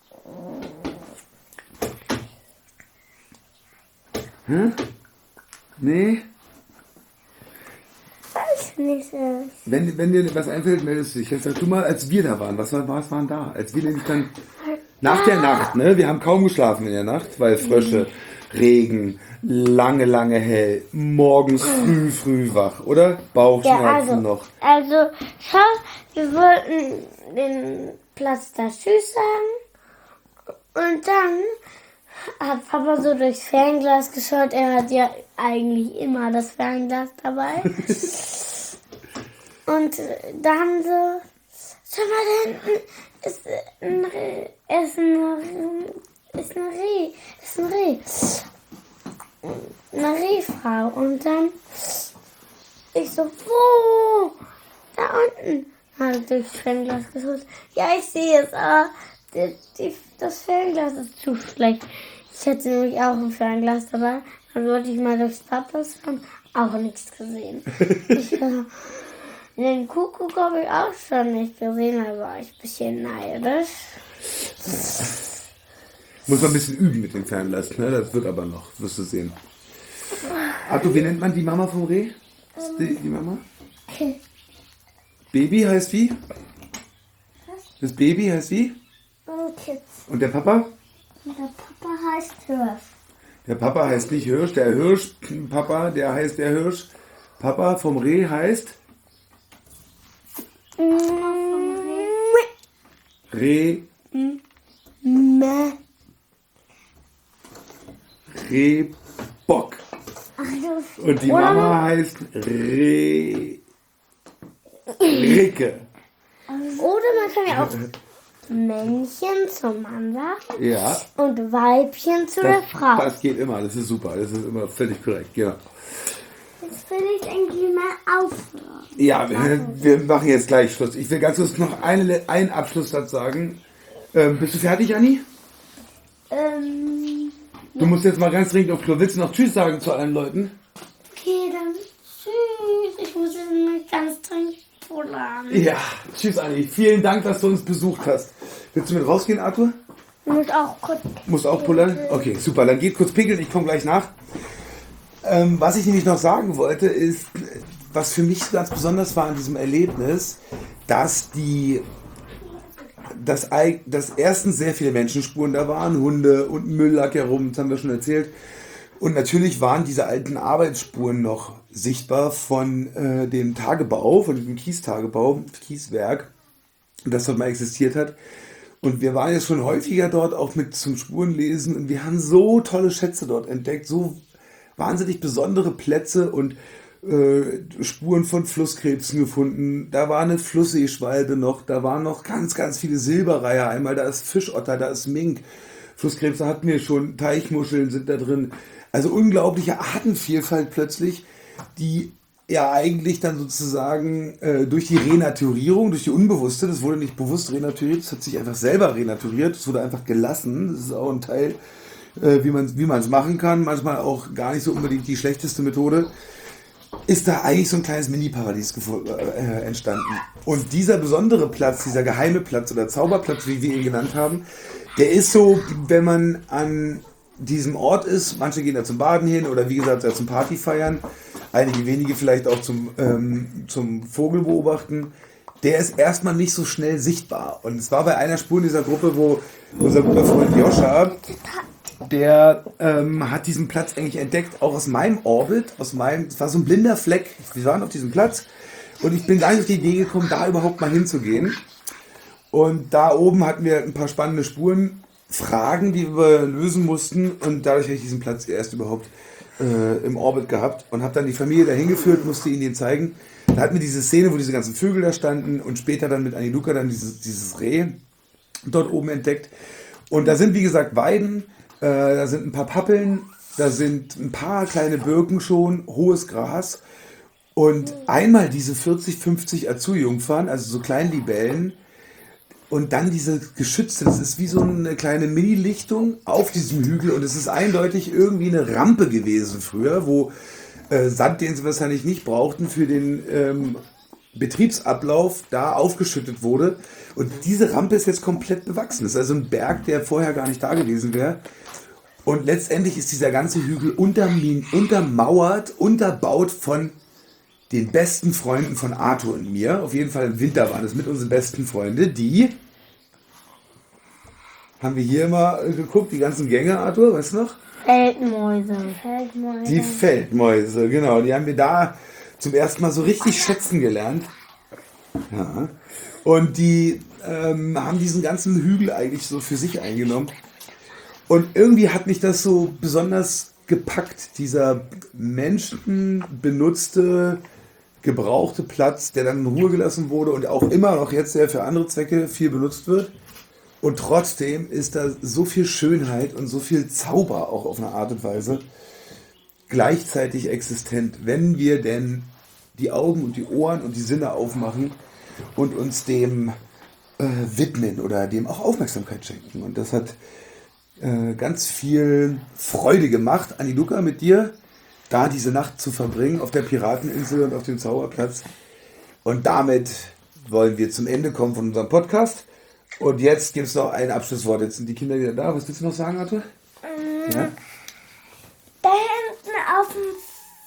Hä? Nee? Weiß nicht. äh, Wenn, wenn dir was einfällt, meldest du dich. Jetzt sag du mal, als wir da waren, was, war, was waren da? Als wir nämlich dann nach der Nacht, ne? Wir haben kaum geschlafen in der Nacht, weil Frösche, Regen, lange, lange hell, morgens früh, früh wach, oder? Ja, Bauchschmerzen also, noch. also, schau, wir wollten den Platz da Tschüss sagen. Und dann hat Papa so durchs Fernglas geschaut. Er hat ja eigentlich immer das Fernglas dabei. Und da haben sie, schau mal, da hinten ist ein Reh, ist ein Reh, ist ein Reh, ist ein Reh. Eine Rehfrau. Und dann, ich so, wo? Da unten. Hat er durchs Fernglas geschaut. Ja, ich sehe es, aber die, die, das Fernglas ist zu schlecht. Ich hatte nämlich auch ein Fernglas dabei. Dann wollte ich mal durchs Papas schauen. Auch nichts gesehen. Ich, äh, den Kuckuck habe ich auch schon nicht gesehen, da war ich ein bisschen neidisch. Muss man ein bisschen üben mit dem Fernglas, ne? Das wird aber noch, wirst du sehen. Arthur, wie nennt man die Mama vom Reh? Ist die, die Mama? Baby heißt wie? Das Baby heißt wie? Okay. Und der Papa? Der Papa heißt Hirsch. Der Papa heißt nicht Hirsch, der Hirsch, Papa, der heißt der Hirsch. Papa vom Reh heißt Reh, Mäh. Rehbock. Und die Mama heißt Reh, Ricke. Oder man kann ja auch Männchen zum Mann sagen Ja, und Weibchen zu der das, Frau. das geht immer, das ist super, das ist immer völlig korrekt, genau. Jetzt will ich eigentlich mal aufhören. Ja, wir, wir machen jetzt gleich Schluss. Ich will ganz kurz noch eine, einen Abschlusssatz sagen. Ähm, bist du fertig, Anni? Ähm, Du musst jetzt mal ganz dringend auf Klo. Willst du noch Tschüss sagen zu allen Leuten? okay, dann tschüss. Ich muss jetzt nicht ganz dringend pullern. Ja, tschüss, Anni. Vielen Dank, dass du uns besucht hast. Willst du mit rausgehen, Arthur? Ich muss auch kurz. Musst auch pullern? Okay, super. Dann geht kurz pinkeln, ich komme gleich nach. Ähm, was ich nämlich noch sagen wollte, ist, was für mich ganz besonders war an diesem Erlebnis, dass die, dass, eig- dass erstens sehr viele Menschenspuren da waren, Hunde und Müll lag herum, das haben wir schon erzählt. Und natürlich waren diese alten Arbeitsspuren noch sichtbar von äh, dem Tagebau, von dem Kiestagebau, Kieswerk, das dort mal existiert hat. Und wir waren jetzt schon häufiger dort, auch mit zum Spurenlesen. Und wir haben so tolle Schätze dort entdeckt, so wahnsinnig besondere Plätze und äh, Spuren von Flusskrebsen gefunden. Da war eine Flussseeschwalbe noch, da waren noch ganz, ganz viele Silberreiher. Einmal, da ist Fischotter, da ist Mink. Flusskrebse hatten wir schon, Teichmuscheln sind da drin. Also unglaubliche Artenvielfalt plötzlich, die ja eigentlich dann sozusagen äh, durch die Renaturierung, durch die Unbewusste, das wurde nicht bewusst renaturiert, das hat sich einfach selber renaturiert, es wurde einfach gelassen. Das ist auch ein Teil, äh, wie man wie man es machen kann, manchmal auch gar nicht so unbedingt die schlechteste Methode. Ist da eigentlich so ein kleines Mini-Paradies äh, entstanden. Und dieser besondere Platz, dieser geheime Platz oder Zauberplatz, wie wir ihn genannt haben, der ist so, wenn man an diesem Ort ist, manche gehen da zum Baden hin oder wie gesagt da zum Party feiern, einige wenige vielleicht auch zum, ähm, zum Vogel beobachten, der ist erstmal nicht so schnell sichtbar. Und es war bei einer Spur in dieser Gruppe, wo unser guter Freund Joscha, der ähm, hat diesen Platz eigentlich entdeckt, auch aus meinem Orbit, aus meinem, es war so ein blinder Fleck, wir waren auf diesem Platz und ich bin gar nicht auf die Idee gekommen, da überhaupt mal hinzugehen. Und da oben hatten wir ein paar spannende Spuren, Fragen, die wir lösen mussten und dadurch habe ich diesen Platz erst überhaupt äh, im Orbit gehabt und habe dann die Familie dahin geführt, musste ihnen den zeigen. Da hatten wir diese Szene, wo diese ganzen Vögel da standen und später dann mit Aniluka dann dieses, dieses Reh dort oben entdeckt. Und da sind wie gesagt Weiden, äh, da sind ein paar Pappeln, da sind ein paar kleine Birken schon, hohes Gras und einmal diese vierzig, fünfzig Azu-Jungfern, also so Kleinlibellen. Und dann diese Geschütze, das ist wie so eine kleine Mini-Lichtung auf diesem Hügel und es ist eindeutig irgendwie eine Rampe gewesen früher, wo äh, Sand, den sie wahrscheinlich nicht brauchten, für den ähm, Betriebsablauf da aufgeschüttet wurde. Und diese Rampe ist jetzt komplett bewachsen. Das ist also ein Berg, der vorher gar nicht da gewesen wäre. Und letztendlich ist dieser ganze Hügel untermin- untermauert, unterbaut von den besten Freunden von Arthur und mir. Auf jeden Fall im Winter waren es mit unseren besten Freunden, die haben wir hier immer geguckt, die ganzen Gänge, Arthur, weißt du noch? Feldmäuse. Feldmäuse. Die Feldmäuse, genau. Die haben wir da zum ersten Mal so richtig schätzen gelernt. Ja. Und die ähm, haben diesen ganzen Hügel eigentlich so für sich eingenommen. Und irgendwie hat mich das so besonders gepackt, dieser menschenbenutzte, gebrauchte Platz, der dann in Ruhe gelassen wurde und auch immer noch jetzt sehr für andere Zwecke viel benutzt wird. Und trotzdem ist da so viel Schönheit und so viel Zauber auch auf eine Art und Weise gleichzeitig existent, wenn wir denn die Augen und die Ohren und die Sinne aufmachen und uns dem äh, widmen oder dem auch Aufmerksamkeit schenken. Und das hat äh, ganz viel Freude gemacht, Aniluka, mit dir da diese Nacht zu verbringen auf der Pirateninsel und auf dem Zauberplatz. Und damit wollen wir zum Ende kommen von unserem Podcast. Und jetzt gibt es noch ein Abschlusswort. Jetzt sind die Kinder wieder da. Was willst du noch sagen, Arthur? Mm, Ja? Da hinten auf dem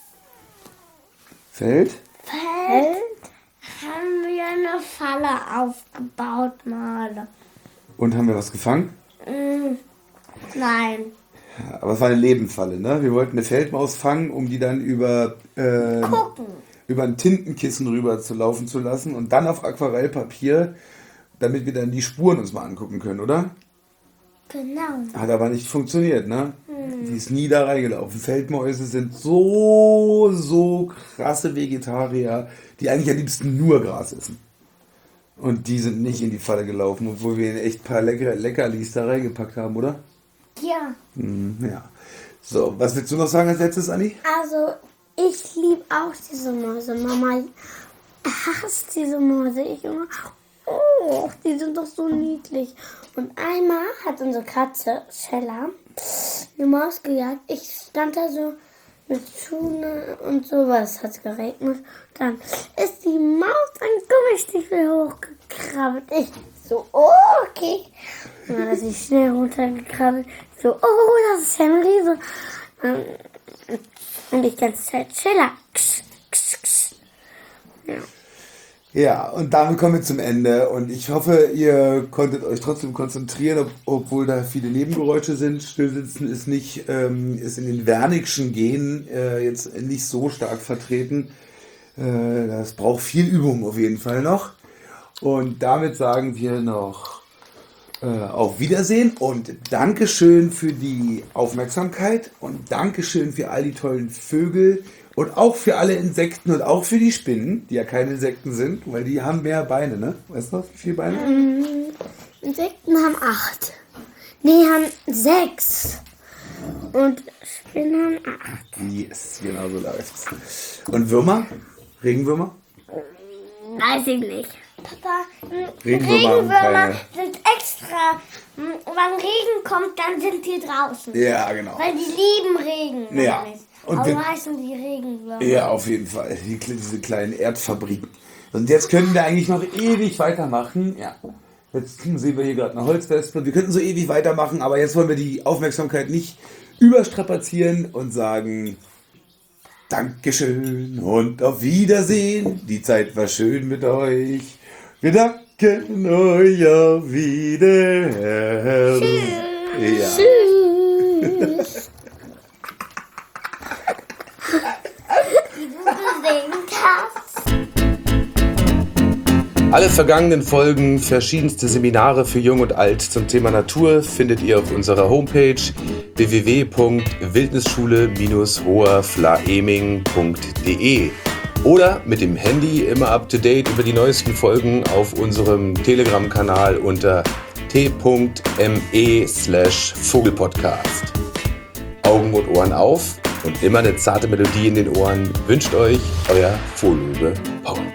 Feld? Feld haben wir eine Falle aufgebaut mal. Und haben wir was gefangen? Mm, nein. Aber es war eine Lebenfalle, ne? Wir wollten eine Feldmaus fangen, um die dann über, äh, Gucken. über ein Tintenkissen rüber zu laufen zu lassen und dann auf Aquarellpapier, damit wir dann die Spuren uns mal angucken können, oder? Genau. Hat aber nicht funktioniert, ne? Hm. Die ist nie da reingelaufen. Feldmäuse sind so, so krasse Vegetarier, die eigentlich am liebsten nur Gras essen. Und die sind nicht in die Falle gelaufen, obwohl wir echt ein paar Lecker Leckerlis da reingepackt haben, oder? Ja. Hm, ja. So, was willst du noch sagen als letztes, Anni? Also, ich liebe auch diese Mäuse. Mama hasst diese Mäuse. Ich immer, oh, die sind doch so niedlich. Und einmal hat unsere Katze, Shella, eine Maus gejagt. Ich stand da so mit Schuhen und sowas, hat geregnet. Dann ist die Maus an Gummistiefel hochgekrabbelt. Ich so, oh, okay. Und dann ist sie schnell runtergekrabbelt. So, oh, das ist Henry. So. Und ich die ganze Zeit Shella. Ja. Ja, und damit kommen wir zum Ende. Und ich hoffe, ihr konntet euch trotzdem konzentrieren, ob, obwohl da viele Nebengeräusche sind. Stillsitzen ist nicht, ähm, ist in den Wernickschen Genen äh, jetzt nicht so stark vertreten. Äh, das braucht viel Übung auf jeden Fall noch. Und damit sagen wir noch Äh, auf Wiedersehen und Dankeschön für die Aufmerksamkeit und Dankeschön für all die tollen Vögel und auch für alle Insekten und auch für die Spinnen, die ja keine Insekten sind, weil die haben mehr Beine, ne? Weißt du noch, wie viele Beine? Ähm, Insekten haben acht. Nee, haben sechs. Und Spinnen haben acht. Yes, genau so läuft's. Und Würmer? Regenwürmer? Weiß ich nicht. Papa, Regenwürmer haben Regenwürmer keine. sind extra. Wenn Regen kommt, dann sind die draußen. Ja, genau. Weil die lieben Regen. Ja. Und Und wir- Aber heißen die Regenwürmer. Ja, auf jeden Fall. Die, diese kleinen Erdfabriken. Und jetzt können wir eigentlich noch ewig weitermachen. Ja. Jetzt sehen wir hier gerade eine Holzwespe. Wir könnten so ewig weitermachen, aber jetzt wollen wir die Aufmerksamkeit nicht überstrapazieren und sagen Dankeschön und auf Wiedersehen. Die Zeit war schön mit euch. Wir danken euch auf Wiederhören. Ja. Tschüss. Alle vergangenen Folgen, verschiedenste Seminare für Jung und Alt zum Thema Natur findet ihr auf unserer Homepage w w w punkt wildnisschule Bindestrich hoherflaeming punkt de oder mit dem Handy immer up to date über die neuesten Folgen auf unserem Telegram-Kanal unter t.me slash Vogelpodcast. Augen und Ohren auf und immer eine zarte Melodie in den Ohren wünscht euch euer Fohloge Paul.